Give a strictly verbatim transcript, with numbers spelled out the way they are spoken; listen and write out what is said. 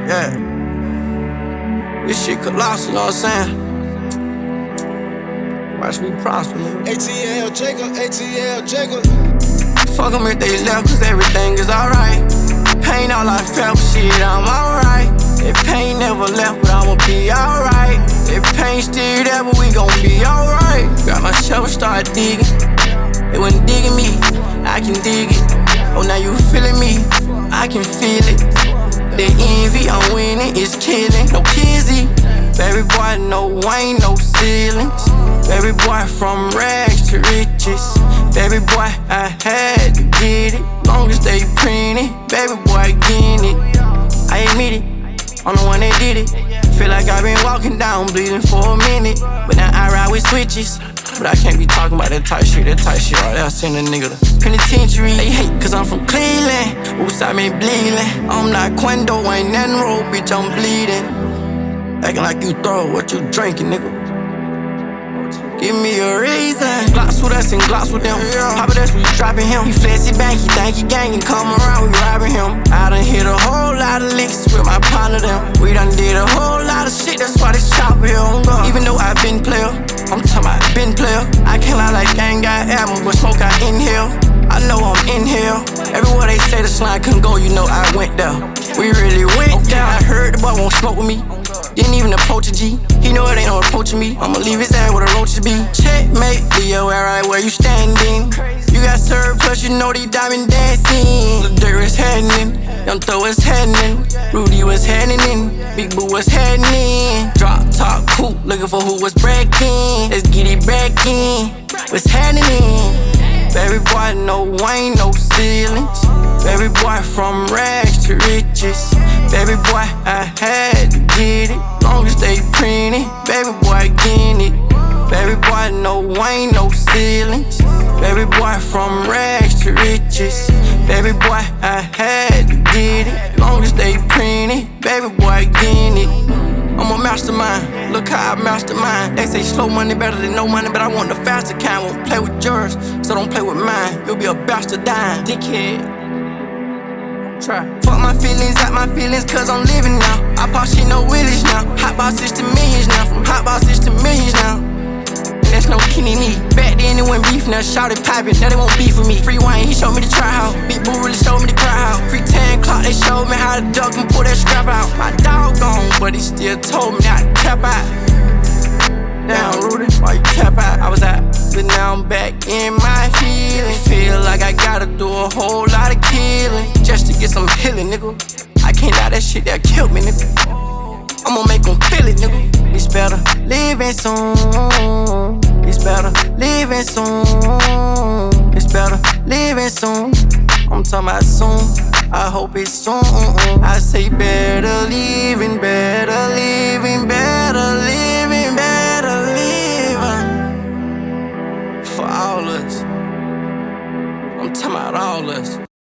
Yeah. This shit colossal, you know what I'm saying? Watch me prosper, nigga. A T L Jacob, A T L Jacob. Fuck them if they left, cause everything is alright. Pain all I felt, shit, I'm alright. If pain never left, but I'ma be alright. If pain still there, but we gon' be alright. Got my shovel, start digging. They wasn't digging me, I can dig it. Oh, now you feeling me, I can feel it. The envy, I'm winning, it's killing. No kizzy, baby boy, no Wayne, no ceilings. Baby boy, from rags to riches. Baby boy, I had to get it. Long as they print it, baby boy, getting it. I admit it, I'm the one that did it. Feel like I've been walking down, bleeding for a minute. But now I ride with switches. But I can't be talking about that tight shit, that tight shit right there. Send a nigga to penitentiary. They hate cause I'm from Cleveland. Oops, I been bleeding. I'm not Quendo, ain't nothing wrong, bitch, I'm bleeding. Acting like you throw what you drinking, nigga. Give me a reason. Glocks with us and Glocks with them. Papa, that's where you dropping him. He flex it back, he think he gang and come around, we robbing him. I done hit a whole lot of licks with my partner them. We done did a whole lot of shit, that's why this chopper here on God. Even though I been player, I'm talking about been player. I can't lie like gang got album, but smoke I inhale. I know I'm in here. Everywhere they say the slime couldn't go, you know I went there. We really went okay. Down. I heard the boy won't smoke with me. Didn't even approach a G. He know it ain't no approaching me. I'ma leave his ass where the roaches be. Checkmate, Leo, right where you standing. You got served, plus you know they diamond dancing. The dirt is happening, Young Throw was happening, Rudy was heading in, Big Boo was heading in. Drop top coupe, looking for who was breaking. Let's get it back in. What's happening? Baby boy, no Wayne, no ceilings. Baby boy, from rags to riches. Baby boy, I had to get it. Long as they print it, baby boy, getting it. Baby boy, no Wayne, no ceilings. Baby boy, from rags to riches. Baby boy, I had to get it. Long as they print it, baby boy, getting it. I'm a mastermind, look how I mastermind. They say slow money better than no money, but I want the faster kind. Won't play with yours, so don't play with mine. You'll be a bastard dying, dickhead. Try. Fuck my feelings, out my feelings, cause I'm living now. I pop shit, no willies now. Hot box six to millions now. From hot box six to millions now. And that's no kidding me. Back then it wasn't beef, now shout it poppin'. Now they won't beef with me. Free Wayne, he showed me the try how. Big Boo really showed me the cry how. Free ten clock, they showed me how to duck and pull that scrap out. My dog gone, but he still told me not to tap out. Down, Rudy, why you tap out? I was out, but now I'm back in my feelings. Feel like I gotta do a whole lot of killing just to get some healing, nigga. I can't lie, that shit that killed me, nigga. I'ma make them feel it, nigga. It's better living soon. It's better living soon. It's better living soon. I'm talking about soon. I hope it's soon. I say better living, better living, better living.